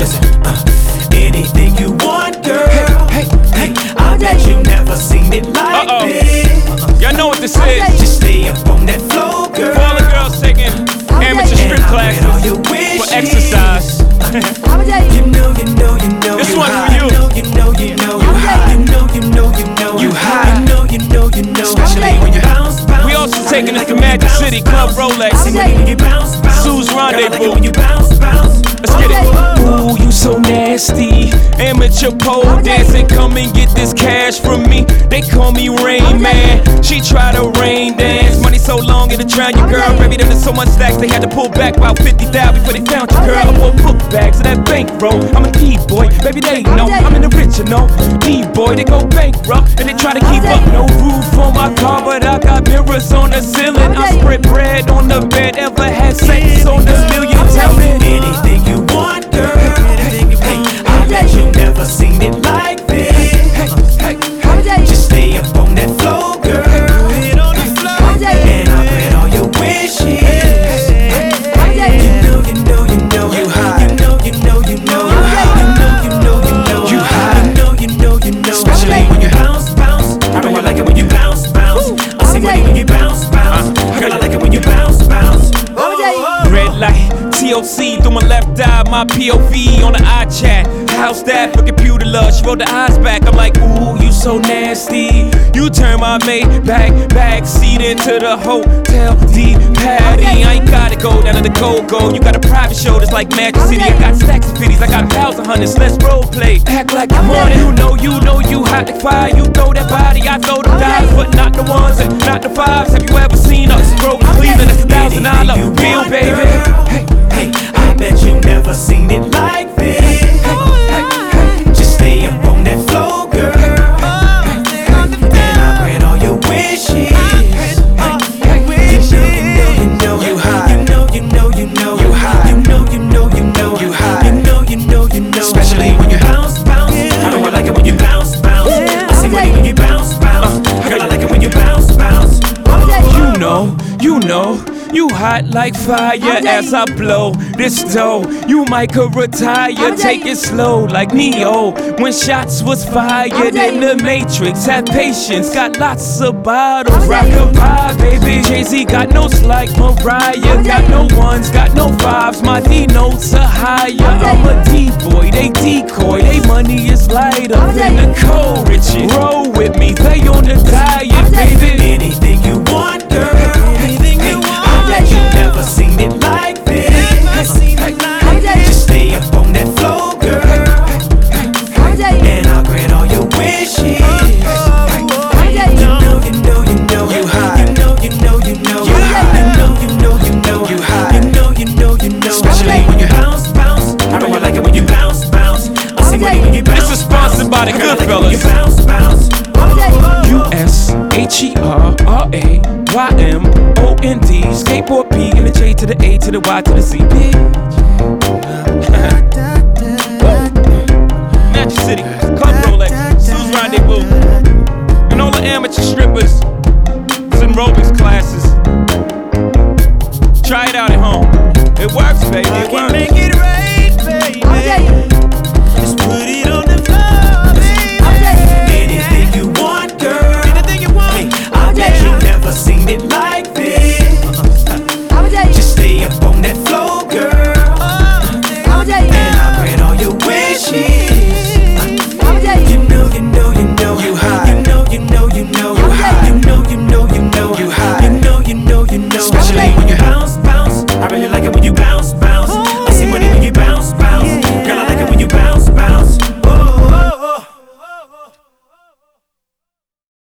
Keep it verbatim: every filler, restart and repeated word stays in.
listen, uh, anything you want, girl. Hey, hey, hey, I bet you never seen it like Uh-oh. this. Y'all know what this is. Just stay up on that floor, girl. For all the girls taking amateur strip classes for exercise. You know, you know, you know. This you one's high. for you. You know, you know, you high. You know, you know, you know, you high. You know, you know, you know. Especially when you bounce, bounce. We also taking this to Magic City, Club Rolex, Sue's Rendezvous. When you bounce, bounce. Let's get it. Ooh, you so nasty. Amateur pole dancing, come and get this cash from me. They call me Rain Man. She try to rain dance. Money so long it'll drown your girl. Baby, there was so much stacks they had to pull back about fifty thousand before they found your girl. I wore book bags of that bankroll. I'm a D-boy, baby, they know I'm an original D-boy. They go bankrupt and they try to keep up. No roof on my car, but I got mirrors on the ceiling. I spread bread on the bed. Ever had sex on the million? Tell me anything you want, girl. Anything you want. I bet you never seen it like this. Hey, hey, just stay up on that floor, girl. Get on the floor, and I'll grant all your wishes. You know, you know, you know, you high. You know, you know, you know, you high. You know, you know, you know, you high. You know, you know, you know, especially when you bounce, bounce. I know I like it when you bounce, bounce. I see money when you bounce, bounce. Girl, I like it when you bounce, bounce. Red light, T O C through my left eye, my P O V on the iChat. How's that for computer love? She rolled the eyes back. I'm like, ooh, you so nasty. You turn my Maybach back seat into the hotel D Patty. I ain't gotta go down to the go-go. You got a private show that's like Magic City. I got stacks of fifties, I got thousand hundreds. Let's role play. Act like I'm on it. You know, you know, you hot like fire. You throw that body, I throw the dimes, but not the ones and not the fives. Have you ever seen us roll Cleveland? That's a thousand dollar bill, baby. Hey, hey, I bet you never seen it like this. Hey, hey, just stay up on that floor, girl. And I'll grant all your wishes. You know, you know, you high. You know, you know, you know, you high. You know, you know, you know, you high. You know, you know, you know, especially when you bounce, bounce. I know I like it when you bounce, bounce. I see money when you bounce, bounce. Girl, I like it when you bounce, bounce. You know, you know. You hot like fire as I blow this dough. You might could retire, take it slow like Neo. When shots was fired in the Matrix, have patience, got lots of bottles. Rock-a-bye, baby. Jay-Z got notes like Mariah. Got no ones, got no fives. My D notes are higher. I'm a D-boy, they decoy. They money is lighter than the cold riches. Roll with me, they on the diet, baby. Anything you want, girl. Anything you want. I bet you never seen it like this. Just stay up on that floor, girl. And I'll grant all your wishes. You know, you know, you know, you high. You know, you know, you know, you high. You know, you know, you know, you high. You know, you know, you know, especially when you bounce, bounce. I know I like it when you bounce, bounce. I see money when you bounce. This is sponsored by the Goodfellas. Bounce, bounce. U S H E R R A Y M O N D. Skateboard P and the J to the A to the Y to the C. Magic City, Club Rolex, Sue's Rendezvous, and all the amateur strippers.